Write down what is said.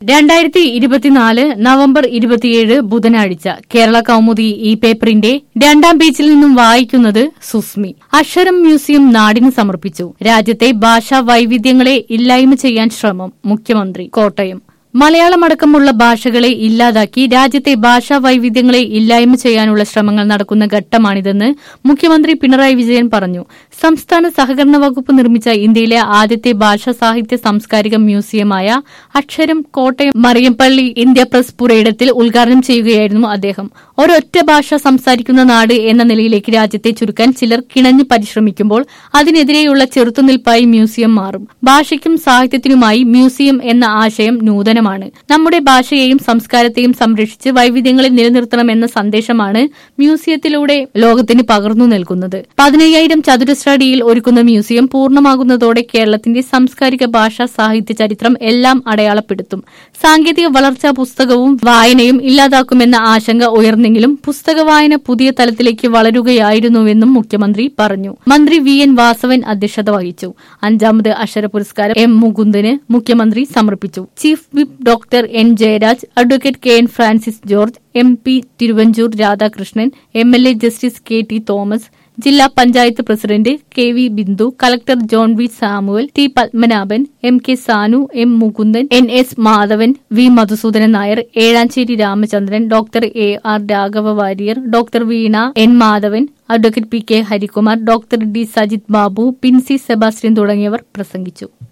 2024 November 27 ബുധനാഴ്ച കേരള കൗമുദി ഈ പേപ്പറിന്റെ 2ാം പേജിൽ നിന്നും വായിക്കുന്നത് സുസ്മി. അക്ഷരം മ്യൂസിയം നാടിന് സമർപ്പിച്ചു. രാജ്യത്തെ ഭാഷാ വൈവിധ്യങ്ങളെ ഇല്ലായ്മ ചെയ്യാൻ ശ്രമം. മുഖ്യമന്ത്രി കോട്ടയം. മലയാളമടക്കമുള്ള ഭാഷകളെ ഇല്ലാതാക്കി രാജ്യത്തെ ഭാഷാ വൈവിധ്യങ്ങളെ ഇല്ലായ്മ ചെയ്യാനുള്ള ശ്രമങ്ങൾ നടക്കുന്ന ഘട്ടമാണിതെന്ന് മുഖ്യമന്ത്രി പിണറായി വിജയൻ പറഞ്ഞു. സംസ്ഥാന സഹകരണ വകുപ്പ് നിർമ്മിച്ച ഇന്ത്യയിലെ ആദ്യത്തെ ഭാഷാ സാഹിത്യ സാംസ്കാരിക മ്യൂസിയമായ അക്ഷരം കോട്ടയം മറിയപ്പള്ളി ഇന്ത്യ പ്രസ് പുരയിടത്തിൽ ഉദ്ഘാടനം ചെയ്യുകയായിരുന്നു അദ്ദേഹം. ഒരൊറ്റ ഭാഷ സംസാരിക്കുന്ന നാട് എന്ന നിലയിലേക്ക് രാജ്യത്തെ ചുരുക്കാൻ ചിലർ കിണഞ്ഞു പരിശ്രമിക്കുമ്പോൾ അതിനെതിരെയുള്ള ചെറുത്തുനിൽപ്പായി മ്യൂസിയം മാറും. ഭാഷയ്ക്കും സാഹിത്യത്തിനുമായി മ്യൂസിയം എന്ന ആശയം നൂതനമാണ്. നമ്മുടെ ഭാഷയെയും സംസ്കാരത്തെയും സംരക്ഷിച്ച് വൈവിധ്യങ്ങളെ നിലനിർത്തണമെന്ന സന്ദേശമാണ് മ്യൂസിയത്തിലൂടെ ലോകത്തിന് പകർന്നു നൽകുന്നത്. 15,000 ചതുരശ്ര അടിയിൽ ഒരുക്കുന്ന മ്യൂസിയം പൂർണ്ണമാകുന്നതോടെ കേരളത്തിന്റെ സാംസ്കാരിക ഭാഷാ സാഹിത്യ ചരിത്രം എല്ലാം അടയാളപ്പെടുത്തും. സാങ്കേതിക വളർച്ചാ പുസ്തകവും വായനയും ഇല്ലാതാക്കുമെന്ന ആശങ്ക ഉയർന്നെങ്കിലും പുസ്തക വായന പുതിയ തലത്തിലേക്ക് വളരുകയായിരുന്നുവെന്നും മുഖ്യമന്ത്രി പറഞ്ഞു. മന്ത്രി VN വാസവൻ അധ്യക്ഷത വഹിച്ചു. 5ാമത് അക്ഷര പുരസ്കാരം M മുകുന്ദന് മുഖ്യമന്ത്രി സമർപ്പിച്ചു. Chief whip doctor N Jayaraj, advocate KN Francis George, MP Thiruvanchoor Radhakrishnan, MLA justice KT Thomas, ജില്ലാ panchayat president KV Bindu, collector John V Samuel, T Padmanabhan, MK Sanu, M Mukundan, NS Madhavan, V Madhusoodanan Nair, Ezhacherry Ramachandran, doctor AR Raghava Warrier, doctor Veena N Madhavan, advocate PK Harikumar, doctor D Sajith Babu, Pincy Sebastian തുടങ്ങിയവർ പ്രസംഗിച്ചു.